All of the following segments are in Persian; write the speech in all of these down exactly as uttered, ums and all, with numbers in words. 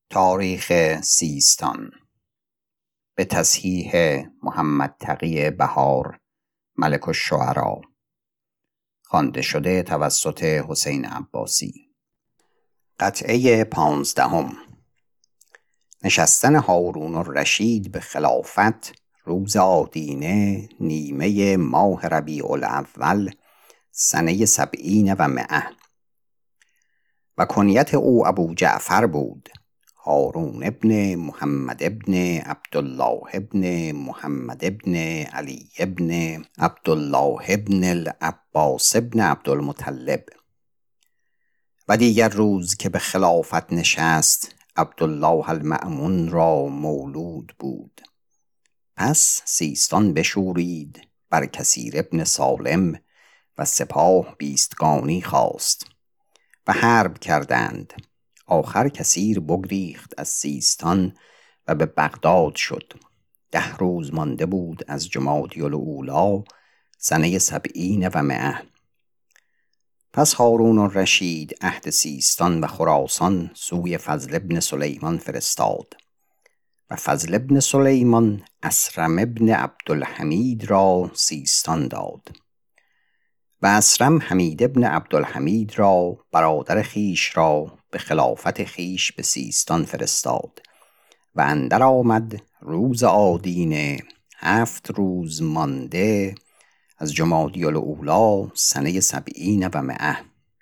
تاریخ سیستان به تصحیح محمد تقی بهار ملک الشعراء، خوانده شده توسط حسین عباسی. قطعه پانزدهم. نشستن هارون الرشید به خلافت روز آدینه نیمه ماه ربیع الاول سنه سبعین و مئه و کنیت او ابو جعفر بود، هارون ابن محمد ابن عبدالله ابن محمد ابن علی ابن عبدالله ابن العباس ابن عبدالمطلب. و دیگر روز که به خلافت نشست عبدالله المأمون را مولود بود. پس سیستان بشورید بر کثیر ابن سالم و سپاه بیستگانی خواست و حرب کردند. آخر کثیر بگریخت از سیستان و به بغداد شد. ده روز مانده بود از جمادی الاولی سنه سبعین و مئه. پس هارون الرشید عهد سیستان و خراسان سوی فضل ابن سلیمان فرستاد و فضل ابن سلیمان اسرم ابن عبدالحمید را سیستان داد و اسرم حمید ابن عبدالحمید را برادر خیش را به خلافت خیش به سیستان فرستاد و اندر آمد روز آدینه هفت روز مانده از جمادی الاولی سنه سبعین و مئه.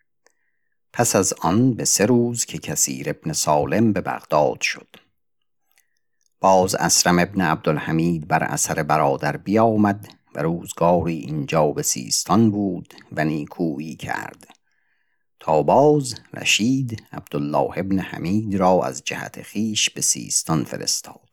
پس از آن به سه روز که کثیر ابن سالم به بغداد شد. باز اسرم ابن عبدالحمید بر اثر برادر بیامد و روزگاری اینجا به سیستان بود و نیکویی کرد تا باز رشید عبدالله ابن حمید را از جهت خیش به سیستان فرستاد.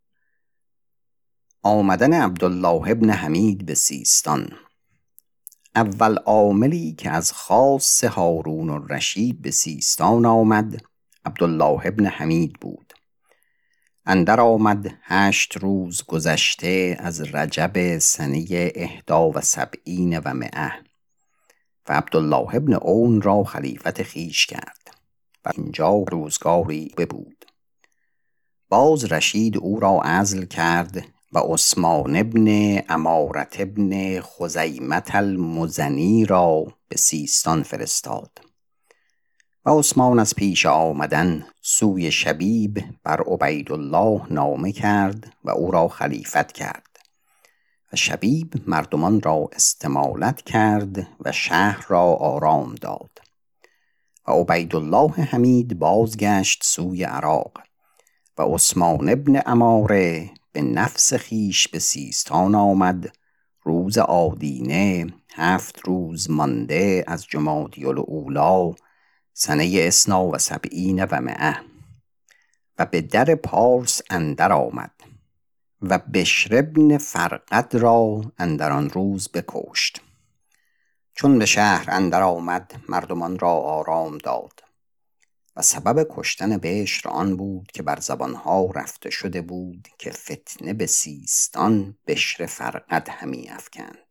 آمدن عبدالله ابن حمید به سیستان. اول عاملی که از خاص هارون الرشید به سیستان آمد عبدالله ابن حمید بود. اندر آمد هشت روز گذشته از رجب سنه احدا و سبعین و مئه و عبدالله ابن اون را خلیفت خیش کرد و اینجا روزگاری ببود. باز رشید او را عزل کرد و عثمان ابن عمارت ابن خزیمت المزنی را به سیستان فرستاد و عثمان از پیش آمدن سوی شبیب بر عبیدالله نامه کرد و او را خلیفت کرد و شبیب مردمان را استمالت کرد و شهر را آرام داد و عبیدالله حمید بازگشت سوی عراق و عثمان ابن عماره به نفس خیش به سیستان آمد روز آدینه هفت روز مانده از جمادی الاولی سنه اثنا و سبعین و مئه و به در پارس اندر آمد و بشر ابن فرقد را اندر آن روز بکشت. چون به شهر اندر آمد مردمان را آرام داد و سبب کشتن بشر آن بود که بر زبانها رفته شده بود که فتنه به سیستان بشر فرقد همی افکند.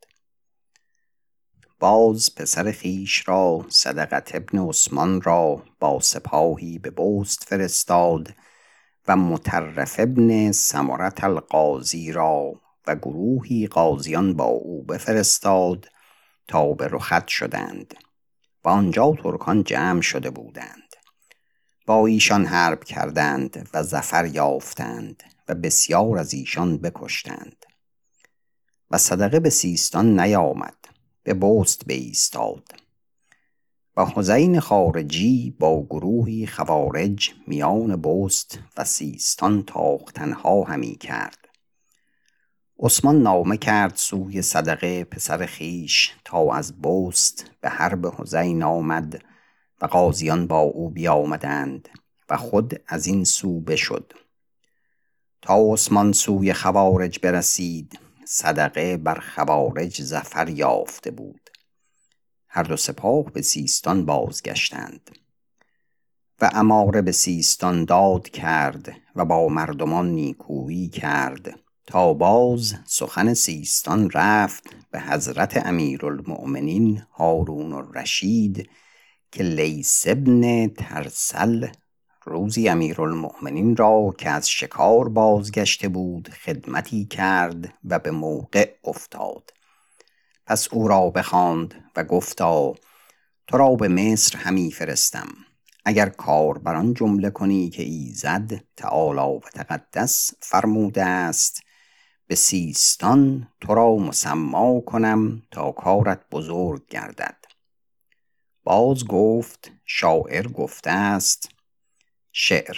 باز پسر خیش را صدقت ابن عثمان را با سپاهی به بست فرستاد و مطرف ابن سمرت القاضی را و گروهی قاضیان با او بفرستاد تا به رخت شدند و آنجا ترکان جمع شده بودند. با ایشان حرب کردند و ظفر یافتند و بسیار از ایشان بکشتند و صدقه به سیستان نیامد، به بست بایستاد و حسین خارجی با گروهی خوارج میان بست و سیستان تاختنها همی کرد. عثمان نامه کرد سوی صدقه پسر خیش تا از بست به حرب حسین آمد و قاضیان با او بیامدند و خود از این سو بشد. تا عثمان سوی خوارج برسید صدقه بر خوارج ظفر یافته بود. هر دو سپاه به سیستان بازگشتند و عماره به سیستان داد کرد و با مردمان نیکویی کرد تا باز سخن سیستان رفت به حضرت امیرالمؤمنین هارون الرشید که لیث ابن ترسل روزی امیرالمؤمنین را که از شکار بازگشته بود خدمتی کرد و به موقع افتاد. پس او را بخواند و گفتا تو را به مصر همی فرستم. اگر کار بر آن جمله کنی که ایزد تعالی و تقدس فرموده است، به سیستان تو را مسما کنم تا کارت بزرگ گردد. باز گفت شاعر گفته است شعر: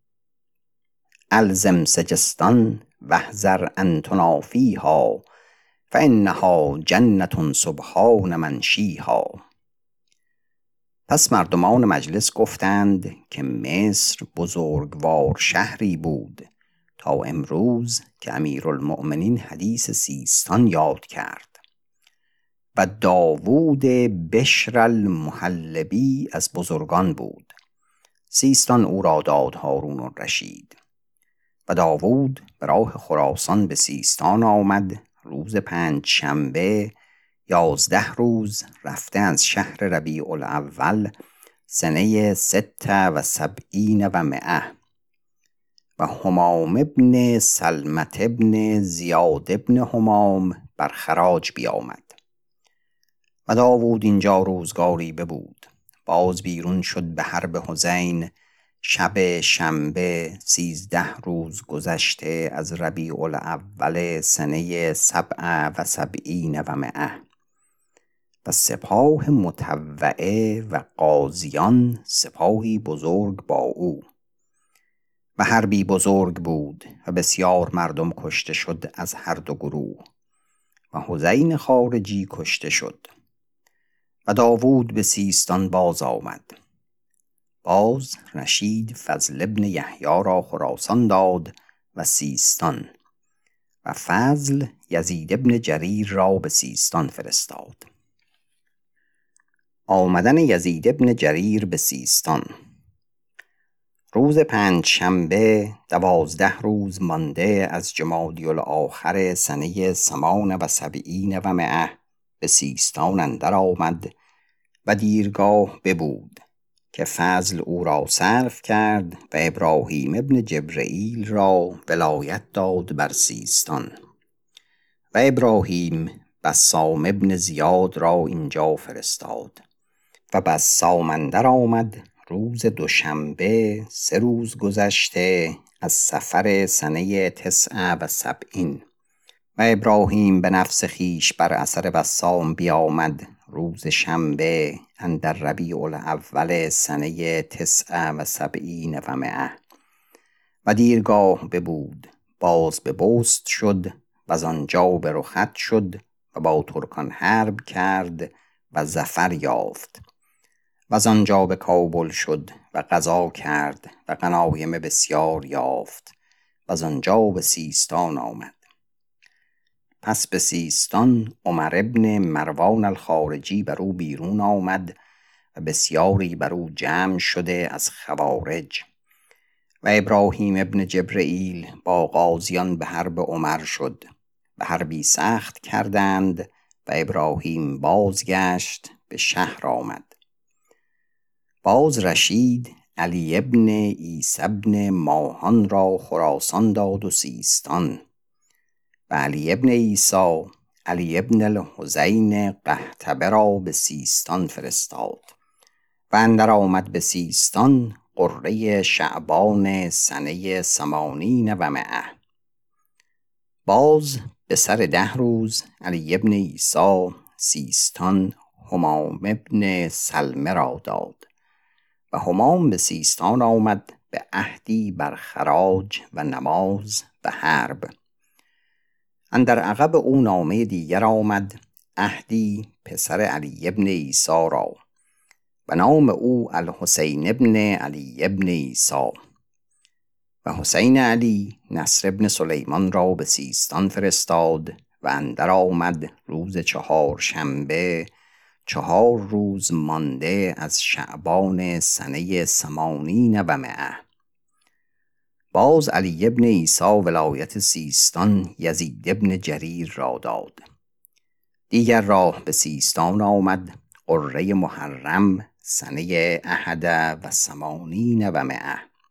الزم سجستان واحذر ان تنافیها، فانها جنة سبحان منشیها. پس مردمان مجلس گفتند که مصر بزرگوار شهری بود تا امروز که امیرالمؤمنین حدیث سیستان یاد کرد. و داوود بشر المحلبی از بزرگان بود. سیستان او را داد هارون الرشید. و داوود به راه خراسان به سیستان آمد روز پنج شنبه، یازده روز رفته از شهر ربیع الاول سنه ست و سبعین و مئه. و همام ابن سلمت ابن زیاد ابن همام بر خراج بیامد. و داوود اینجا روزگاری ببود. باز بیرون شد به حرب حزین شب شنبه، سیزده روز گذشته از ربیع الاول سنه سبع و سبعین و مئه. و سپاه مطوعه و قاضیان سپاهی بزرگ با او. و حربی بزرگ بود و بسیار مردم کشته شد از هر دو گروه. و حزین خارجی کشته شد. و داوود به سیستان باز آمد. باز رشید فضل ابن یحیی را خراسان داد و سیستان. و فضل یزید ابن جریر را به سیستان فرستاد. آمدن یزید ابن جریر به سیستان. روز پنج شنبه، دوازده روز مانده از جمادی الاخر سنه ثمان و سبعین و مئه به سیستان اندر آمد و دیرگاه ببود که فضل او را صرف کرد و ابراهیم ابن جبرئیل را ولایت داد بر سیستان. و ابراهیم بسام ابن زیاد را اینجا فرستاد. و بسام اندر آمد روز دوشنبه، سه روز گذشته از صفر سنه تسع و سبعین. و ابراهیم به نفس خیش بر اثر بسام بیامد روز شنبه اندر ربیع الاول سنه تسع و سبعین و مئه. و دیرگاه ببود. باز به بست شد و از آنجا به رخت شد و با ترکان حرب کرد و ظفر یافت. و از آنجا به کابل شد و غزا کرد و غنایم بسیار یافت و از آنجا به سیستان آمد. پس به سیستان عمر ابن مروان الخارجی بر او بیرون آمد و بسیاری بر او جمع شده از خوارج. و ابراهیم ابن جبرئیل با غازیان به حرب عمر شد و حربی سخت کردند و ابراهیم بازگشت به شهر آمد. باز رشید علی ابن عیسی ابن ماهان را خراسان داد و سیستان. و علی ابن عیسی علی ابن الحسین قحطبه را به سیستان فرستاد. و اندر آمد به سیستان قره شعبان سنه ثمانین و مئه. باز به سر ده روز علی ابن عیسی سیستان همام ابن سلمه را داد. و همام به سیستان آمد به عهدی بر خراج و نماز و حرب. اندر عقب او نامه دیگر آمد، عهدی پسر علی ابن عیسی را و نام او الحسین ابن علی ابن عیسی. و حسین علی نصر ابن سلیمان را به سیستان فرستاد و اندر آمد روز چهار شنبه، چهار روز مانده از شعبان سنه ثمانین و مئه. باز علی ابن عیسی ولایت سیستان یزید ابن جریر را داد. دیگر راه به سیستان آمد قره محرم سنه احد و ثمانین و مئه.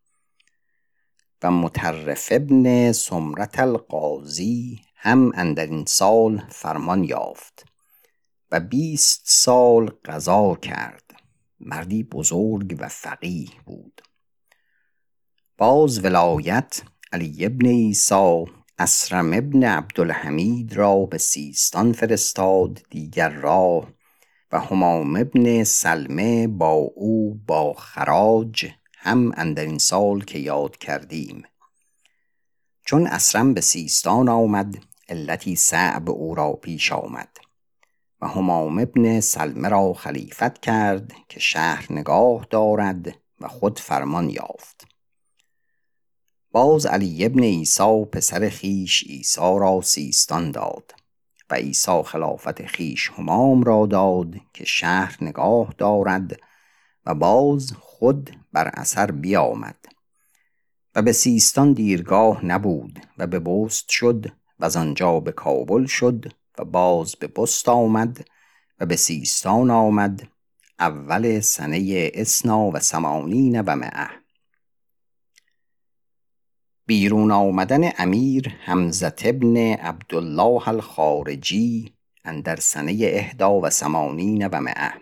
و مطرف ابن سمرة القاضی هم اندر این سال فرمان یافت و بیست سال قضا کرد. مردی بزرگ و فقیه بود. باز ولایت علی ابن عیسی اسرم ابن عبدالحمید را به سیستان فرستاد دیگر راه و همام ابن سلمه با او با خراج هم اندر این سال که یاد کردیم. چون اسرم به سیستان آمد علتی صعب او را پیش آمد و همام ابن سلمه را خلیفت کرد که شهر نگاه دارد و خود فرمان یافت. باز علی ابن عیسی پسر خیش عیسی را سیستان داد و عیسی خلافت خیش همام را داد که شهر نگاه دارد و باز خود بر اثر بیامد و به سیستان دیرگاه نبود و به بست شد و از آنجا به کابل شد و باز به بست آمد و به سیستان آمد اول سنه اسنا و سمانین و مئه. بیرون آمدن امیر حمزه ابن عبدالله الخارجی اندر سنه احدا و سمانین و مئه.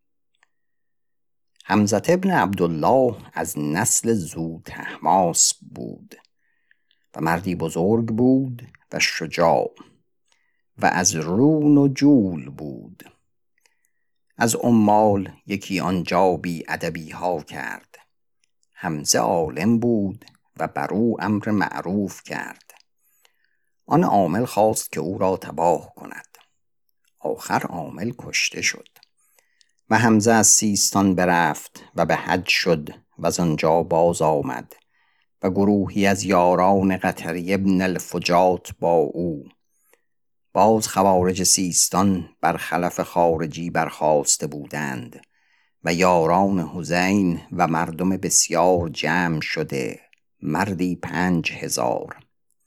حمزه ابن عبدالله از نسل ذوطهماس بود و مردی بزرگ بود و شجاع و از رون و جول بود. از عمال یکی آنجا بی ادبی ها کرد. حمزه عالم بود و بر او امر معروف کرد. آن عامل خواست که او را تباه کند. آخر عامل کشته شد و حمزه از سیستان برفت و به حج شد و از آنجا باز آمد و گروهی از یاران قطری ابن الفجات با او. باز خوارج سیستان بر خلف خارجی برخاسته بودند و یاران حسین و مردم بسیار جمع شده، مردی پنج هزار.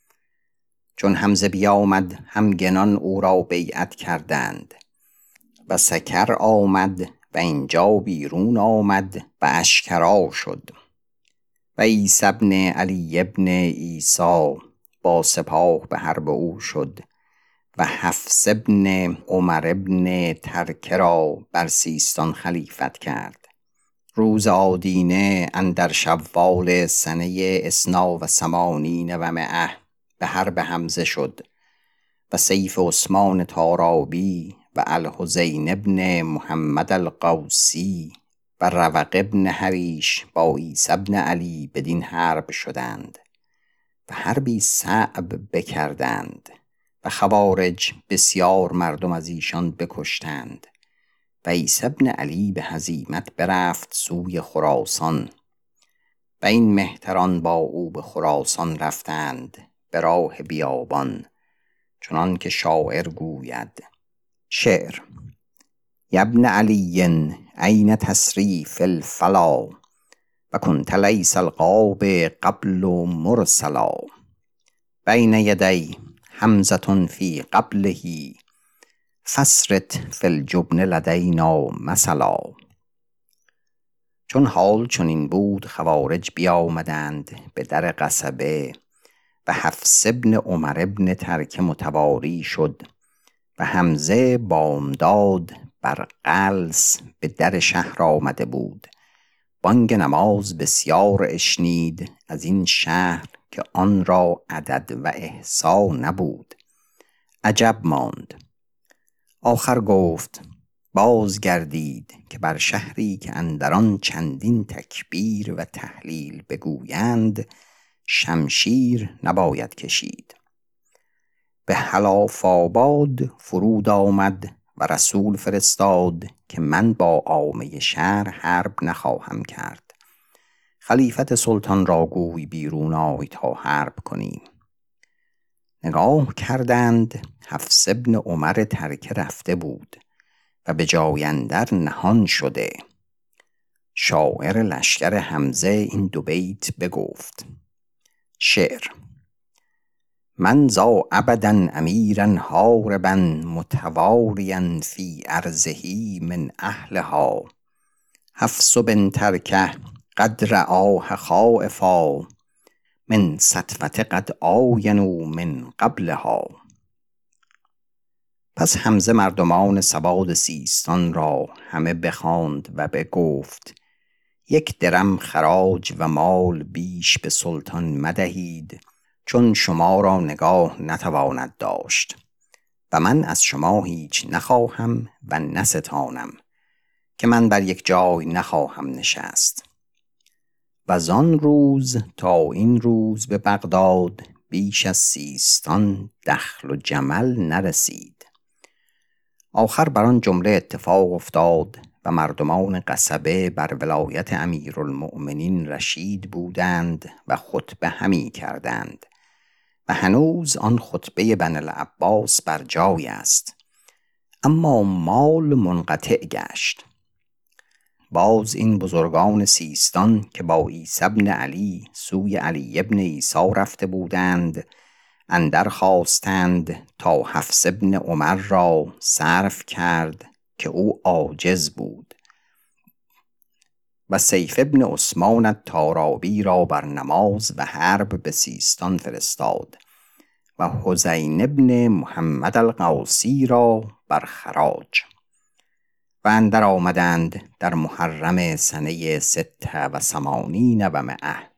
چون حمزه بیامد همگنان او را بیعت کردند و سکر آمد و اینجا بیرون آمد و اشکرا شد و عیسی ابن علی ابن عیسی با سپاه به حرب او شد و حفص ابن عمر ابن ترکه را بر سیستان خلیفت کرد. روز آدینه اندر شوال سنه اسنا و سمانین و مئه به حرب حمزه شد و سیف عثمان تارابی و الحسین ابن محمد القوسی و روق ابن حریش با عیسی ابن علی بدین حرب شدند و حربی صعب بکردند و خوارج بسیار مردم از ایشان بکشتند و عیسی ابن علی به هزیمت برفت سوی خراسان و این مهتران با او به خراسان رفتند به راه بیابان، چنان که شاعر گوید: شعر: یبن علی این تسری فی الفلا و کنت لیس القاب قبل مرسلا بین یدی حمزة فی قبله فسرت فی الجبن لدینا مثلا. چون حال چنین بود خوارج بیامدند به در قصبه و حفص ابن عمر ابن ترکه متواری شد و حمزه بامداد بر قلس به در شهر آمده بود. بانگ نماز بسیار اشنید از این شهر که آن را عدد و احصا نبود. عجب ماند. آخر گفت: بازگردید که بر شهری که اندران چندین تکبیر و تهلیل بگویند شمشیر نباید کشید. به حلاف آباد فرود آمد و رسول فرستاد که من با عامه شهر حرب نخواهم کرد. خلیفت سلطان را گوی بیرون آی تا حرب کنیم. نگاه کردند حفص ابن عمر ترکه رفته بود و به جای اندر نهان شده. شاعر لشکر حمزه این دو بیت بگفت: شعر: من ذا ابدا امیرا حاربا متواریا فی ارضه من اهلها حفص بن ترکه قد رآه خائفا من سطوة قد آینوا من قبلها. پس حمزه مردمان سواد سیستان را همه بخواند و بگفت یک درم خراج و مال بیش به سلطان مدهید، چون شما را نگاه نتواند داشت و من از شما هیچ نخواهم و نستانم که من بر یک جای نخواهم نشست. و زان روز تا این روز به بغداد بیش از سیستان دخل و جمل نرسید. آخر بر آن جمله اتفاق افتاد و مردمان قصبه بر ولایت امیرالمؤمنین رشید بودند و خطبه همی کردند و هنوز آن خطبه بنی العباس بر جای است، اما مال منقطع گشت. باز این بزرگان سیستان که با عیسی بن علی سوی علی بن عیسی رفته بودند اندر خواستند تا حفص بن عمر را صرف کرد که او عاجز بود و سیف بن عثمان الطارابی را بر نماز و حرب به سیستان فرستاد و حزین بن محمد القوسی را بر خراج. و اندر آمدند در محرم سنه ست و ثمانین و مئه.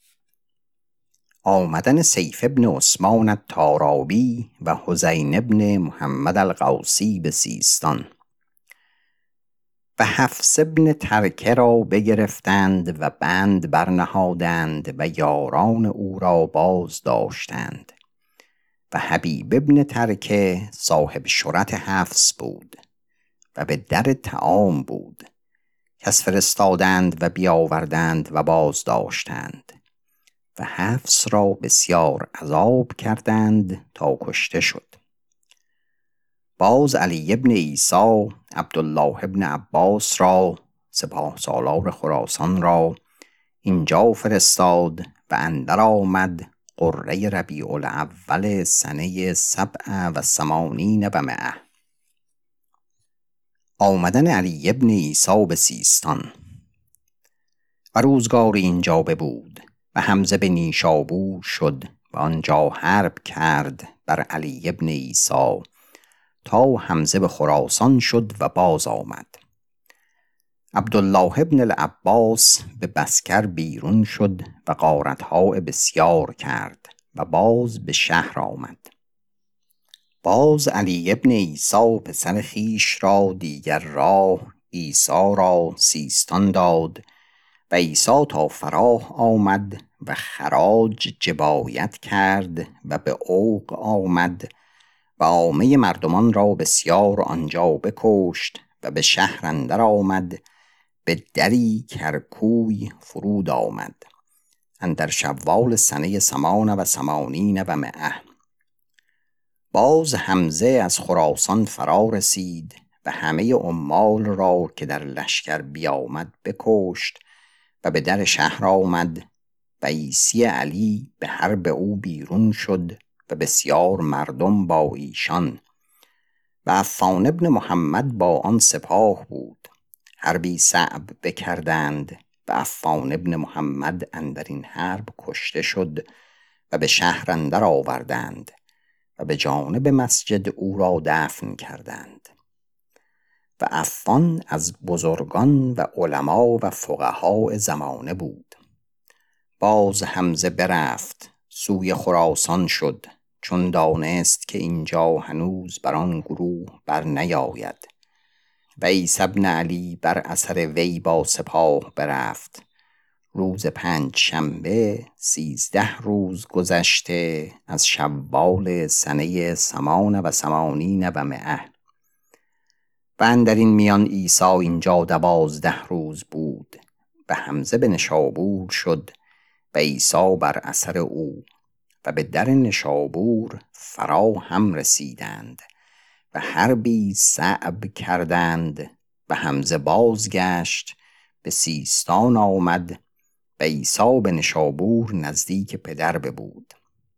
آمدن سیف بن عثمان الطارابی و حزین بن محمد القوسی به سیستان. و حفص بن ترکه را بگرفتند و بند برنهادند و یاران او را باز داشتند و حبیب بن ترکه صاحب شرط حفص بود و به در طعام بود. کس فرستادند و بیاوردند و باز داشتند و حفص را بسیار عذاب کردند تا کشته شد. باز علی بن عیسی عبدالله بن عباس را سپاه سالار خراسان را اینجا فرستاد و اندر آمد قره ربیع الاول سنه سبع و ثمانین و مئه. آمدن علی بن عیسی به سیستان. و روزگار اینجا ببود و حمزه به نیشابور شد و آنجا حرب کرد بر علی بن عیسی تا حمزه به خراسان شد و باز آمد. عبدالله بن العباس به بسکر بیرون شد و غارتها بسیار کرد و باز به شهر آمد. باز علی بن عیسی پسر خویش را دیگر راه عیسی را سیستان داد و عیسی تا فراه آمد و خراج جبایت کرد و به اوق آمد و عامه مردمان را بسیار آنجا بکشت و به شهر اندر آمد، به دری کرکوی فرود آمد اندر شوال سنه ثمان و ثمانین و مئه. باز حمزه از خراسان فرا رسید و همه عمال را که در لشکر بیامد بکشت و به در شهر آمد و عیسی علی به حرب او بیرون شد و بسیار مردم با ایشان. و عفان ابن محمد با آن سپاه بود. حربی صعب بکردند و عفان ابن محمد اندر این حرب کشته شد و به شهر اندر آوردند و به جانب مسجد او را دفن کردند. و عفان از بزرگان و علما و فقها زمانه بود. باز حمزه برفت سوی خراسان شد، چون دانست که اینجا هنوز بر آن گروه بر نیاید. و عیسی بن علی بر اثر وی با سپاه برفت. روز پنج شنبه سیزده روز گذشته از شوال سنه ثمان و ثمانین و مئه. و اندر این میان عیسی اینجا دوازده روز بود و حمزه به نشابور شد و عیسی بر اثر او و به در نشابور فرا هم رسیدند و حربی صعب کردند و حمزه بازگشت به سیستان آمد و عیسی به نشابور نزدیک پدر ببود.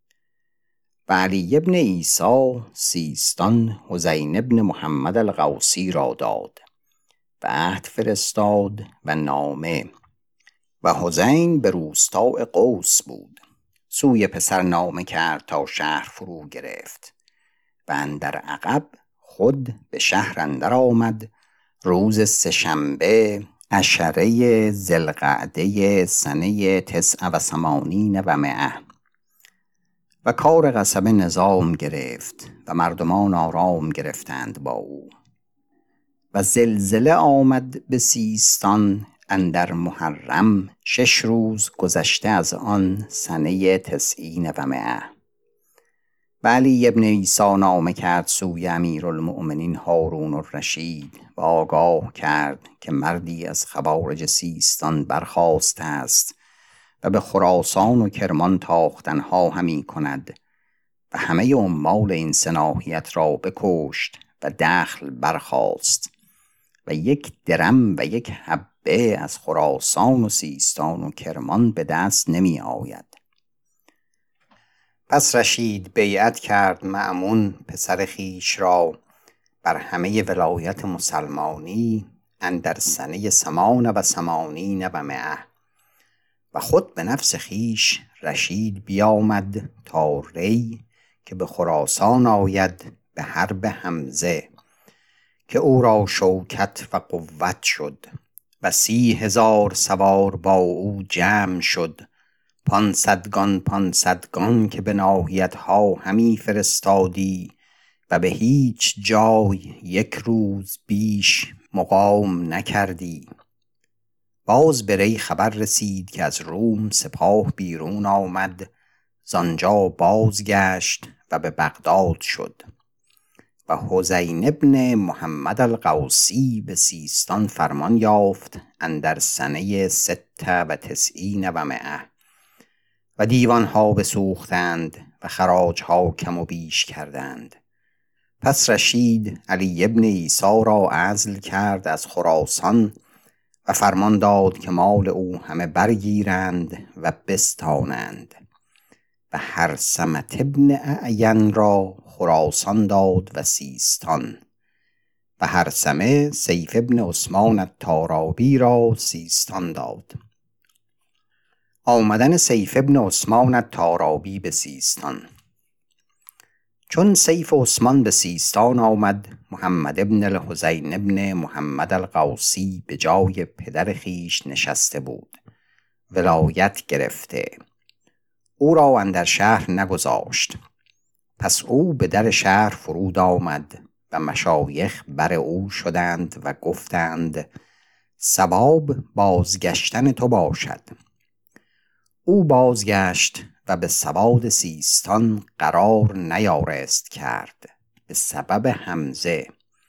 و علی بن عیسی سیستان حزین بن محمد القوسی را داد و عهد فرستاد و نامه. و حزین به روستاء قوس بود. سوی پسر نامه کرد تا شهر فرو گرفت و اندر عقب خود به شهر اندر آمد روز سه‌شنبه عشره ذی القعده سنه تسع و ثمانین و مئة و کار قصبه نظام گرفت و مردمان آرام گرفتند با او. و زلزله آمد به سیستان اندر محرم شش روز گذشته از آن سنه تسعین و مئة. و علی ابن عیسی نامه کرد سوی امیرالمؤمنین هارون الرشید و آگاه کرد که مردی از خوارج سیستان برخاسته است و به خراسان و کرمان تاختنها همی کند و همه عمال این سه ناحیت را بکشت و دخل برخاست و یک درم و یک حبه از خراسان و سیستان و کرمان به دست نمی آید. پس رشید بیعت کرد مأمون پسر خویش را بر همه ولایت مسلمانی اندر سنه ثمان و ثمانین و مئة و خود به نفس خویش رشید بیامد تا ری که به خراسان آید به حرب حمزه که او را شوکت و قوت شد و سی هزار سوار با او جمع شد، پانصدگان پانصدگان که به ناحیت ها همی فرستادی و به هیچ جای یک روز بیش مقام نکردی. باز به ری خبر رسید که از روم سپاه بیرون آمد، زانجا بازگشت و به بغداد شد. و حسین ابن محمد القوسی به سیستان فرمان یافت اندر سنه ست و تسعین و مئة و دیوانها بسوختند و خراجها کم و بیش کردند. پس رشید علی ابن عیسی را عزل کرد از خراسان و فرمان داد که مال او همه برگیرند و بستانند و هرثمة ابن اعین را خراسان داد و سیستان و هرثمه سیف ابن عثمان الطارابی را سیستان داد. آمدن سیف ابن عثمان الطارابی به سیستان. چون سیف عثمان به سیستان آمد، محمد ابن الحسین ابن محمد القوسی به جای پدر خیش نشسته بود، ولایت گرفته. او را اندر شهر نگذاشت. پس او به در شهر فرود آمد و مشایخ بر او شدند و گفتند صواب بازگشتن تو باشد. او بازگشت و به سواد سیستان قرار نیارست کرد به سبب حمزه.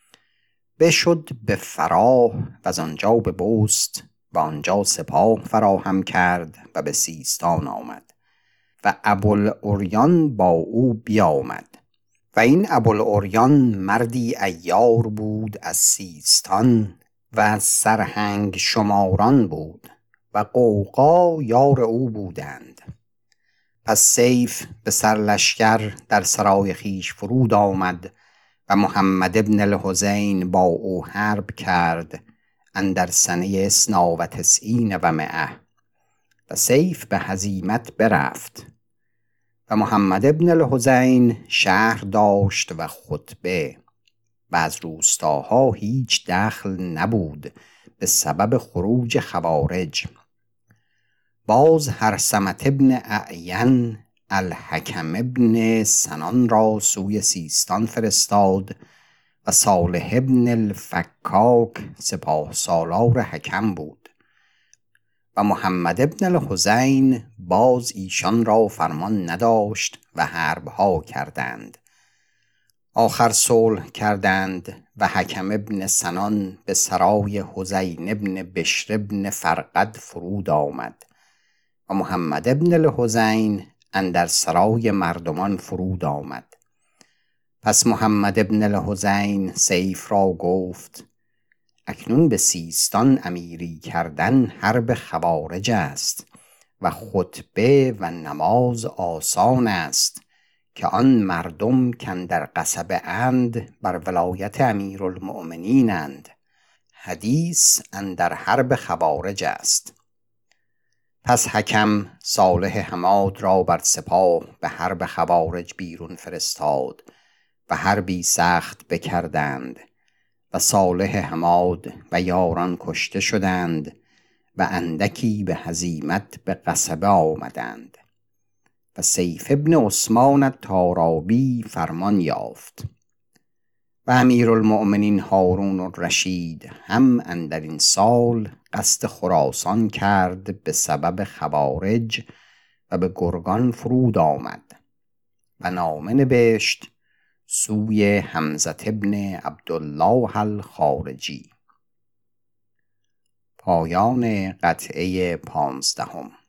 بشد به فراه و از آنجا به بست و آنجا سپاه فراهم کرد و به سیستان آمد و ابوالعریان با او بیامد. و این ابوالعریان مردی عیار بود از سیستان و از سرهنگ شماران بود و قوقا یار او بودند. پس سیف به سرلشکر در سرای خیش فرود آمد و محمد ابن الحسین با او حرب کرد اندر سنه اثنا و تسعین و مئة و سیف به هزیمت برفت و محمد ابن الحسین شهر داشت و خطبه و از روستاها هیچ دخل نبود به سبب خروج خوارج. باز هرثمة ابن اعین الحکم ابن سنان را سوی سیستان فرستاد و صالح ابن الفکاک سپاه سالار حکم بود و محمد ابن الحسین باز ایشان را فرمان نداشت و حربها کردند. آخر صلح کردند و حکم ابن سنان به سرای حسین ابن بشر ابن فرقد فرود آمد و محمد ابن الحسین اندر سرای مردمان فرود آمد. پس محمد ابن الحسین سیف را گفت اکنون به سیستان امیری کردن حرب خوارج است و خطبه و نماز آسان است که آن مردم کاندر قصبه اند بر ولایت امیرالمؤمنینند. حدیث اندر حرب خوارج است. پس حکم صالح حماد را بر سپاه به حرب خوارج بیرون فرستاد و حربی سخت بکردند و صالح حماد و یاران کشته شدند و اندکی به هزیمت به قصبه آمدند و سیف ابن عثمان الطارابی فرمان یافت و امیرالمؤمنین هارون الرشید هم اندر این سال قصد خراسان کرد به سبب خوارج و به گرگان فرود آمد و نامه نبشت سوی حمزه ابن عبدالله الخارجی. پایان قطعه پانزدهم.